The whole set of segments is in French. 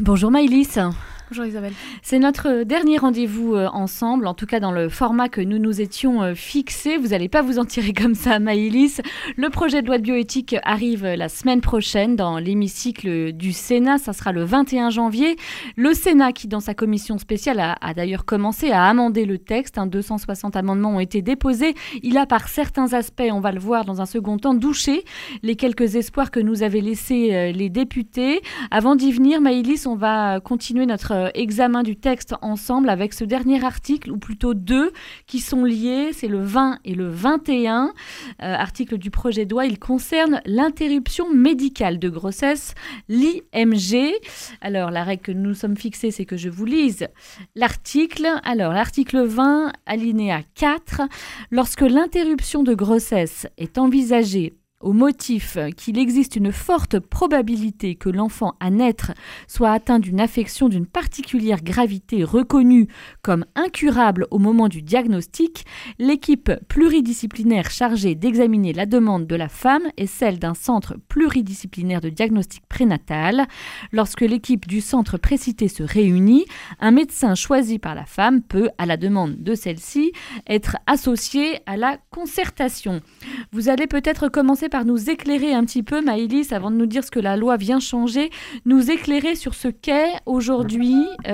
Bonjour Maëlys. Bonjour Isabelle. C'est notre dernier rendez-vous ensemble, en tout cas dans le format que nous nous étions fixés. Vous n'allez pas vous en tirer comme ça, Maëlys. Le projet de loi de bioéthique arrive la semaine prochaine dans l'hémicycle du Sénat. Ça sera le 21 janvier. Le Sénat, qui dans sa commission spéciale a d'ailleurs commencé à amender le texte. 260 amendements ont été déposés. Il a par certains aspects, on va le voir dans un second temps, douché les quelques espoirs que nous avaient laissés les députés. Avant d'y venir, Maëlys, on va continuer notre examen du texte ensemble avec ce dernier article, ou plutôt deux, qui sont liés. C'est le 20 et le 21 article du projet de loi. Il concerne l'interruption médicale de grossesse, l'IMG. Alors, la règle que nous nous sommes fixés, c'est que je vous lise l'article. Alors, l'article 20, alinéa 4. Lorsque l'interruption de grossesse est envisagée au motif qu'il existe une forte probabilité que l'enfant à naître soit atteint d'une affection d'une particulière gravité reconnue comme incurable au moment du diagnostic, l'équipe pluridisciplinaire chargée d'examiner la demande de la femme est celle d'un centre pluridisciplinaire de diagnostic prénatal. Lorsque l'équipe du centre précité se réunit, un médecin choisi par la femme peut, à la demande de celle-ci, être associé à la concertation. Vous allez peut-être commencer par nous éclairer un petit peu, Maëlys, avant de nous dire ce que la loi vient changer, nous éclairer sur ce qu'est aujourd'hui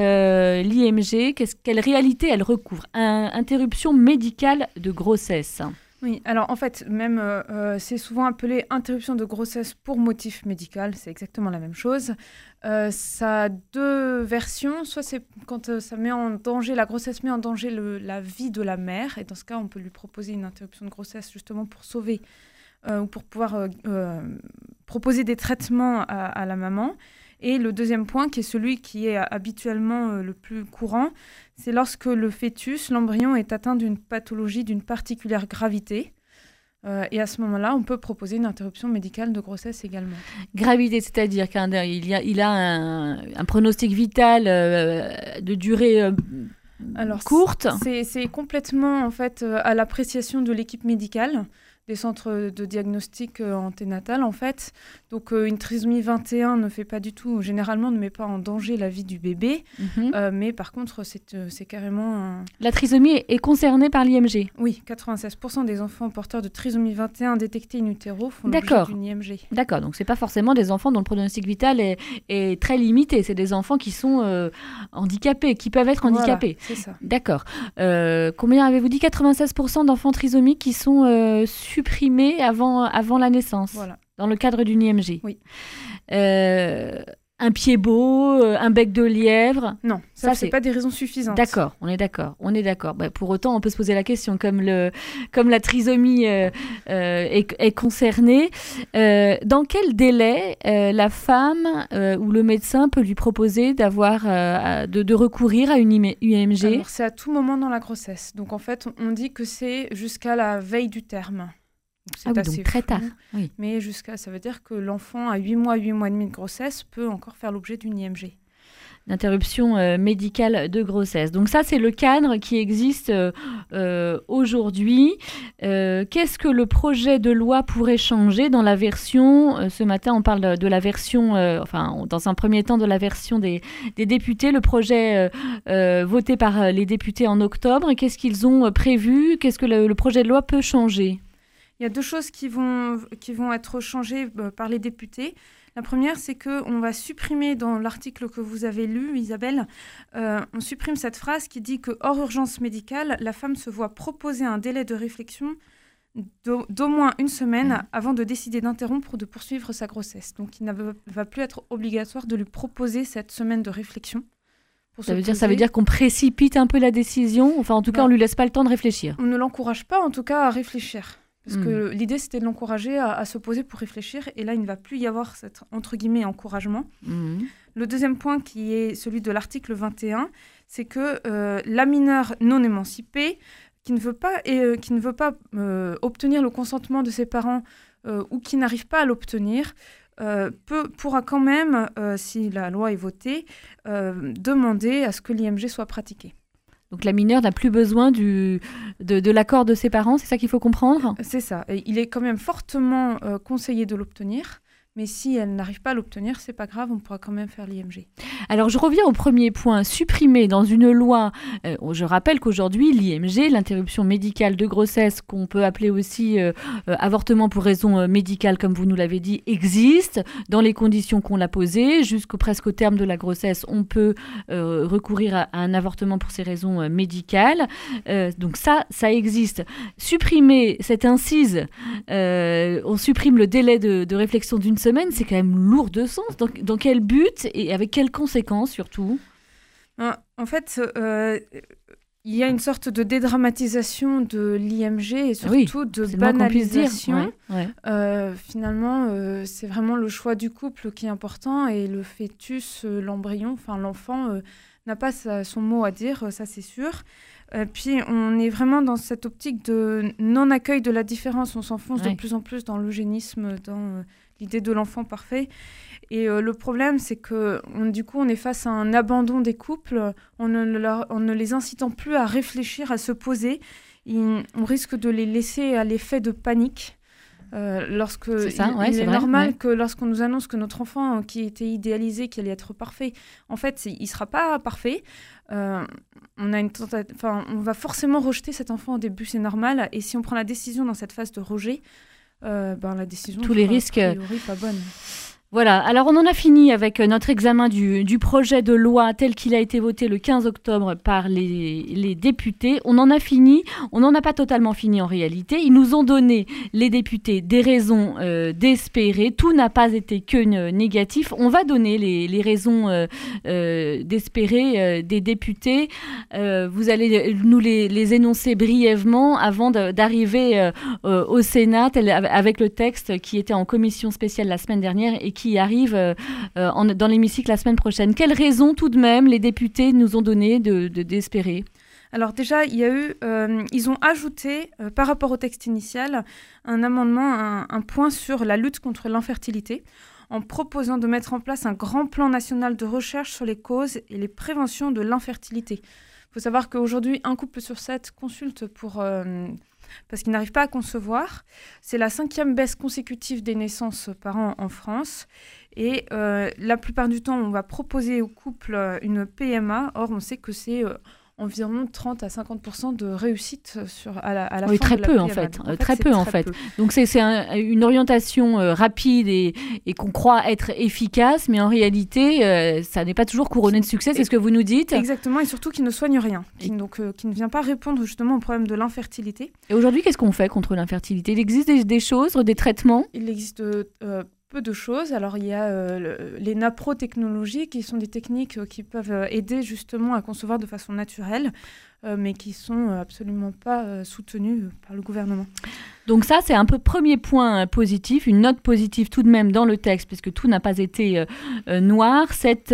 l'IMG, quelle réalité elle recouvre, interruption médicale de grossesse. Oui, alors en fait, même c'est souvent appelé interruption de grossesse pour motif médical, c'est exactement la même chose. Ça a deux versions, soit c'est quand ça met en danger, la grossesse met en danger la vie de la mère, et dans ce cas, on peut lui proposer une interruption de grossesse justement pour sauver ou pour pouvoir proposer des traitements à la maman. Et le deuxième point, qui est celui qui est habituellement le plus courant, c'est lorsque le fœtus, l'embryon, est atteint d'une pathologie d'une particulière gravité. Et à ce moment-là, on peut proposer une interruption médicale de grossesse également. Gravité, c'est-à-dire qu'il a un pronostic vital de durée courte. C'est complètement en fait, à l'appréciation de l'équipe médicale des centres de diagnostic anténatal, en fait. Donc, une trisomie 21 ne fait pas du tout, généralement, ne met pas en danger la vie du bébé. Mais par contre, c'est carrément... La trisomie est concernée par l'IMG ? Oui, 96% des enfants porteurs de trisomie 21 détectés in utero font l'objet d'une IMG. D'accord, donc c'est pas forcément des enfants dont le pronostic vital est très limité. C'est des enfants qui sont handicapés, qui peuvent être handicapés. Voilà, c'est ça. D'accord. Combien avez-vous dit ? 96% d'enfants trisomiques qui sont supprimés avant la naissance, voilà, dans le cadre d'une IMG. Oui. Un pied beau, un bec de lièvre. Non, ça c'est pas des raisons suffisantes. D'accord, on est d'accord. Pour autant, on peut se poser la question, comme la trisomie est concernée, dans quel délai la femme ou le médecin peut lui proposer de recourir à une IMG ? Alors, c'est à tout moment dans la grossesse. Donc en fait, on dit que c'est jusqu'à la veille du terme. Donc, donc très tard. Oui. Mais ça veut dire que l'enfant à 8 mois et demi de grossesse peut encore faire l'objet d'une IMG. D'interruption médicale de grossesse. Donc ça, c'est le cadre qui existe aujourd'hui. Qu'est-ce que le projet de loi pourrait changer dans la version ce matin, on parle de la version, dans un premier temps, de la version des députés, le projet voté par les députés en octobre. Qu'est-ce qu'ils ont prévu ? Qu'est-ce que le projet de loi peut changer ? Il y a deux choses qui vont être changées par les députés. La première, c'est qu'on va supprimer dans l'article que vous avez lu, Isabelle, on supprime cette phrase qui dit que hors urgence médicale, la femme se voit proposer un délai de réflexion d'au moins une semaine avant de décider d'interrompre ou de poursuivre sa grossesse. Donc, il ne va plus être obligatoire de lui proposer cette semaine de réflexion. Ça veut dire qu'on précipite un peu la décision. Enfin, en tout cas, on ne lui laisse pas le temps de réfléchir. On ne l'encourage pas, en tout cas, à réfléchir. Parce que l'idée, c'était de l'encourager à se poser pour réfléchir. Et là, il ne va plus y avoir cet, entre guillemets, encouragement. Le deuxième point, qui est celui de l'article 21, c'est que la mineure non émancipée, qui ne veut pas obtenir le consentement de ses parents ou qui n'arrive pas à l'obtenir, pourra quand même, si la loi est votée, demander à ce que l'IMG soit pratiquée. Donc la mineure n'a plus besoin de l'accord de ses parents, c'est ça qu'il faut comprendre ? C'est ça. Et il est quand même fortement conseillé de l'obtenir, Mais si elle n'arrive pas à l'obtenir, c'est pas grave, on pourra quand même faire l'IMG. Alors, je reviens au premier point, supprimer dans une loi. Je rappelle qu'aujourd'hui, l'IMG, l'interruption médicale de grossesse, qu'on peut appeler aussi avortement pour raison médicale, comme vous nous l'avez dit, existe dans les conditions qu'on l'a posées. Presque au terme de la grossesse, on peut recourir à un avortement pour ces raisons médicales. Donc ça existe. Supprimer cette incise, on supprime le délai de réflexion d'une semaine, c'est quand même lourd de sens. Dans quel but et avec quelles conséquences surtout ? En fait, il y a une sorte de dédramatisation de l'IMG et surtout de banalisation. Finalement, c'est vraiment le choix du couple qui est important et le fœtus, l'embryon, l'enfant n'a pas son mot à dire, ça c'est sûr. Puis on est vraiment dans cette optique de non-accueil de la différence. On s'enfonce de plus en plus dans l'eugénisme, dans l'idée de l'enfant parfait. Et le problème, c'est que du coup, on est face à un abandon des couples, en ne les incitant plus à réfléchir, à se poser. On risque de les laisser à l'effet de panique. Il est normal que lorsqu'on nous annonce que notre enfant qui était idéalisé, qui allait être parfait, en fait, il ne sera pas parfait. On va forcément rejeter cet enfant au début, c'est normal. Et si on prend la décision dans cette phase de rejet, la décision tous les risques, a priori pas bonne. Voilà, alors on en a fini avec notre examen du projet de loi tel qu'il a été voté le 15 octobre par les députés. On en a fini, on n'en a pas totalement fini en réalité. Ils nous ont donné, les députés, des raisons d'espérer. Tout n'a pas été que négatif. On va donner les raisons d'espérer des députés. Vous allez nous les énoncer brièvement avant d'arriver au Sénat avec le texte qui était en commission spéciale la semaine dernière et qui arrive dans l'hémicycle la semaine prochaine. Quelles raisons tout de même les députés nous ont donné d'espérer ? Alors déjà, il y a eu, ils ont ajouté par rapport au texte initial un amendement, un point sur la lutte contre l'infertilité, en proposant de mettre en place un grand plan national de recherche sur les causes et les préventions de l'infertilité. Il faut savoir qu'aujourd'hui, un couple sur 7 consulte parce qu'ils n'arrivent pas à concevoir. C'est la 5e baisse consécutive des naissances par an en France. Et la plupart du temps, on va proposer au couple une PMA. Or, on sait que c'est environ 30 à 50% de réussite à la fin de la PMA. Très peu en fait. Très peu en fait. Donc c'est une orientation rapide et qu'on croit être efficace, mais en réalité, ça n'est pas toujours couronné de succès, c'est ce que vous nous dites. Exactement, et surtout qui ne soigne rien, qui ne vient pas répondre justement au problème de l'infertilité. Et aujourd'hui, qu'est-ce qu'on fait contre l'infertilité ? Il existe des choses, des traitements ? Il existe peu de choses. Alors, il y a les naprotechnologies qui sont des techniques qui peuvent aider justement à concevoir de façon naturelle, mais qui ne sont absolument pas soutenues par le gouvernement. Donc ça, c'est un peu premier point positif, une note positive tout de même dans le texte, puisque tout n'a pas été noir,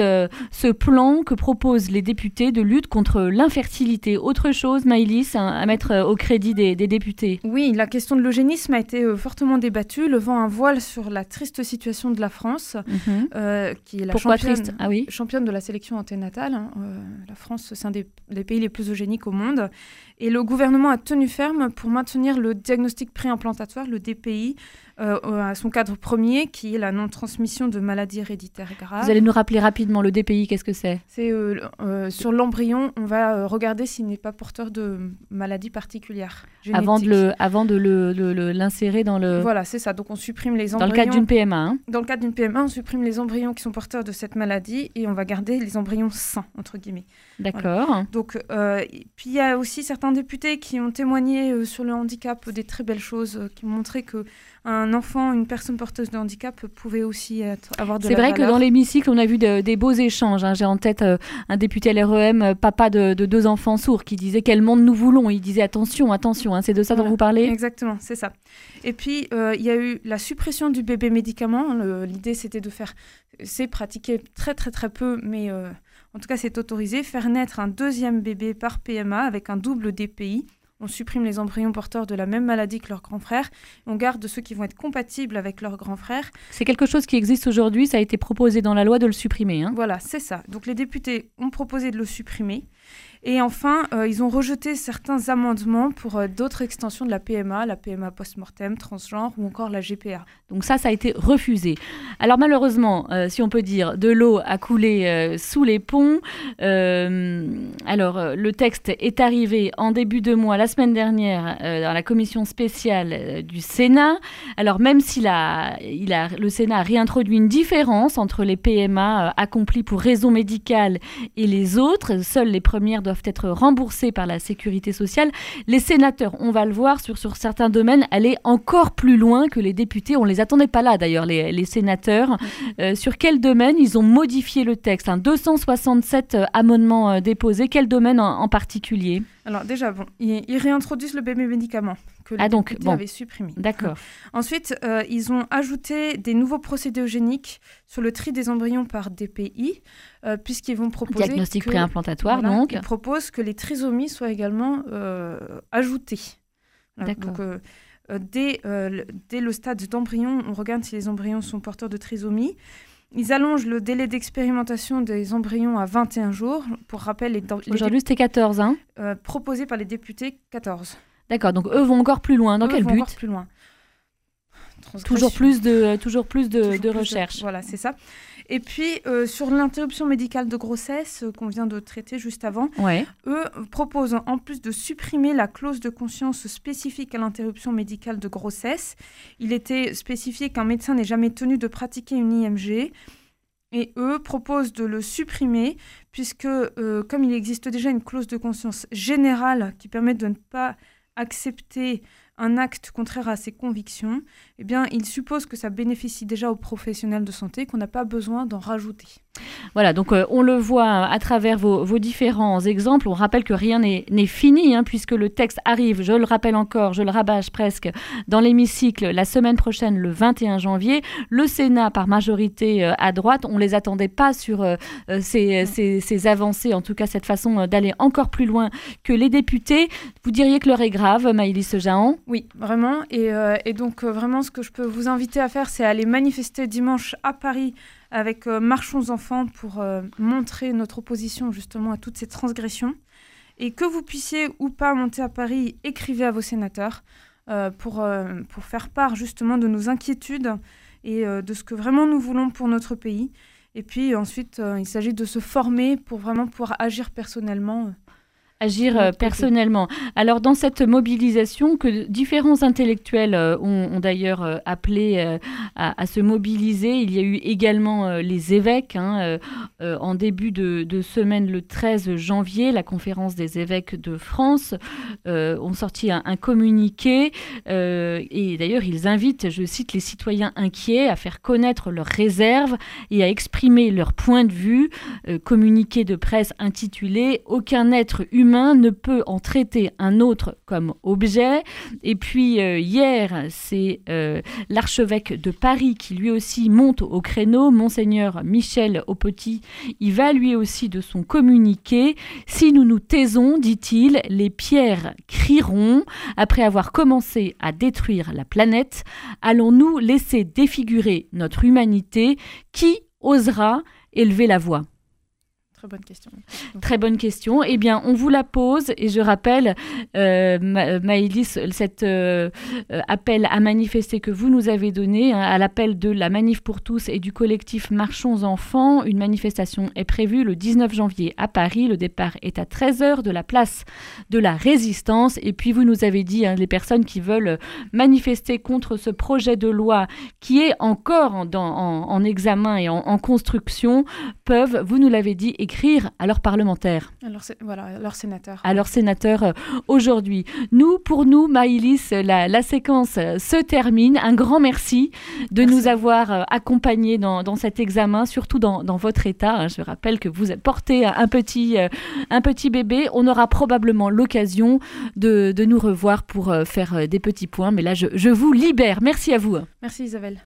ce plan que proposent les députés de lutte contre l'infertilité. Autre chose, Maëlys, à mettre au crédit des députés ? Oui, la question de l'eugénisme a été fortement débattue, levant un voile sur la triste situation de la France, qui est la championne de la sélection anténatale. La France, c'est un des pays les plus eugéniques au monde. Et le gouvernement a tenu ferme pour maintenir le diagnostic préimplantatoire, le DPI, à son cadre premier, qui est la non-transmission de maladies héréditaires graves. Vous allez nous rappeler rapidement le DPI, qu'est-ce que c'est ? C'est sur l'embryon, on va regarder s'il n'est pas porteur de maladies particulières génétiques. Avant de l'insérer dans le... Voilà, c'est ça. Donc on supprime les embryons... Dans le cadre d'une PMA. Hein. Dans le cadre d'une PMA, on supprime les embryons qui sont porteurs de cette maladie et on va garder les embryons sains, entre guillemets. D'accord. Voilà. Donc, puis il y a aussi certains députés qui ont témoigné sur le handicap des très belles choses, qui ont montré qu'un enfant, une personne porteuse de handicap pouvait aussi avoir de la valeur. C'est vrai que dans l'hémicycle, on a vu des beaux échanges. Hein. J'ai en tête un député LREM, papa de 2 enfants sourds, qui disait « Quel monde nous voulons ?» Il disait « Attention, attention hein, », c'est de ça dont vous parlez ? Exactement, c'est ça. Et puis, il y a eu la suppression du bébé médicament. L'idée, c'était de faire... C'est pratiqué très, très, très peu, mais... En tout cas, c'est autorisé, faire naître un 2e bébé par PMA avec un double DPI. On supprime les embryons porteurs de la même maladie que leurs grands frères. On garde ceux qui vont être compatibles avec leurs grands frères. C'est quelque chose qui existe aujourd'hui, ça a été proposé dans la loi de le supprimer. Hein. Voilà, c'est ça. Donc les députés ont proposé de le supprimer. Et enfin, ils ont rejeté certains amendements pour d'autres extensions de la PMA post-mortem, transgenre ou encore la GPA. Donc ça a été refusé. Alors malheureusement, si on peut dire, de l'eau a coulé sous les ponts. Alors le texte est arrivé en début de mois, la semaine dernière, dans la commission spéciale du Sénat. Alors même si le Sénat a réintroduit une différence entre les PMA accomplies pour raison médicale et les autres, seules les premières doivent être remboursées par la sécurité sociale, les sénateurs, on va le voir, sur certains domaines, allaient encore plus loin que les députés. On ne les attendait pas là d'ailleurs, les sénateurs. Sur quel domaine ils ont modifié le texte, 267 amendements déposés. Quel domaine en particulier ? Alors déjà, ils réintroduisent le bébé médicament que les députés avaient supprimé. D'accord. Ensuite, ils ont ajouté des nouveaux procédés eugéniques sur le tri des embryons par DPI, puisqu'ils vont proposer... Diagnostic préimplantatoire, donc. Ils proposent que les trisomies soient également ajoutées. Voilà, D'accord. Donc, dès le stade d'embryon, on regarde si les embryons sont porteurs de trisomie. Ils allongent le délai d'expérimentation des embryons à 21 jours. Pour rappel, aujourd'hui, c'était 14, hein proposé par les députés, 14. D'accord, donc eux vont encore plus loin. Dans quel but ? Encore plus loin. Toujours plus de recherche. Voilà, c'est ça. Et puis, sur l'interruption médicale de grossesse qu'on vient de traiter juste avant, eux proposent, en plus de supprimer la clause de conscience spécifique à l'interruption médicale de grossesse, il était spécifié qu'un médecin n'est jamais tenu de pratiquer une IMG. Et eux proposent de le supprimer, puisque comme il existe déjà une clause de conscience générale qui permet de ne pas accepter un acte contraire à ses convictions, eh bien, il suppose que ça bénéficie déjà aux professionnels de santé, qu'on n'a pas besoin d'en rajouter. Voilà, donc on le voit à travers vos différents exemples. On rappelle que rien n'est fini, puisque le texte arrive, je le rappelle encore, je le rabâche presque, dans l'hémicycle la semaine prochaine, le 21 janvier. Le Sénat, par majorité à droite, on ne les attendait pas sur ces avancées, en tout cas cette façon d'aller encore plus loin que les députés. Vous diriez que l'heure est grave, Maëlys Jahan ? Oui, vraiment. Et donc, vraiment, ce que je peux vous inviter à faire, c'est aller manifester dimanche à Paris avec Marchons Enfants pour montrer notre opposition justement à toutes ces transgressions. Et que vous puissiez ou pas monter à Paris, écrivez à vos sénateurs pour faire part justement de nos inquiétudes et de ce que vraiment nous voulons pour notre pays. Et puis ensuite, il s'agit de se former pour vraiment pouvoir agir personnellement. Personnellement. Alors, dans cette mobilisation que différents intellectuels ont d'ailleurs appelé à se mobiliser, il y a eu également les évêques. En début de semaine, le 13 janvier, la conférence des évêques de France ont sorti un communiqué et d'ailleurs, ils invitent, je cite, les citoyens inquiets à faire connaître leurs réserves et à exprimer leur point de vue. Communiqué de presse intitulé « Aucun être humain ne peut en traiter un autre comme objet ». Et puis hier, c'est l'archevêque de Paris qui lui aussi monte au créneau, Monseigneur Michel Aupetit. Il va lui aussi de son communiqué. « Si nous nous taisons, dit-il, les pierres crieront. Après avoir commencé à détruire la planète, allons-nous laisser défigurer notre humanité ? Qui osera élever la voix ?» Très bonne question. Très bonne question. Eh bien, on vous la pose et je rappelle, Maëlys, cet appel à manifester que vous nous avez donné, à l'appel de la Manif pour tous et du collectif Marchons Enfants. Une manifestation est prévue le 19 janvier à Paris. Le départ est à 13h de la place de la Résistance. Et puis, vous nous avez dit, les personnes qui veulent manifester contre ce projet de loi qui est encore en examen et en construction peuvent, vous nous l'avez dit, écrire à leurs parlementaires. À leurs sénateurs. À leurs sénateurs aujourd'hui. Pour nous, Maëlys, la séquence se termine. Un grand merci de nous avoir accompagnés dans cet examen, surtout dans votre état. Je rappelle que vous portez un petit bébé. On aura probablement l'occasion de nous revoir pour faire des petits points. Mais là, je vous libère. Merci à vous. Merci Isabelle.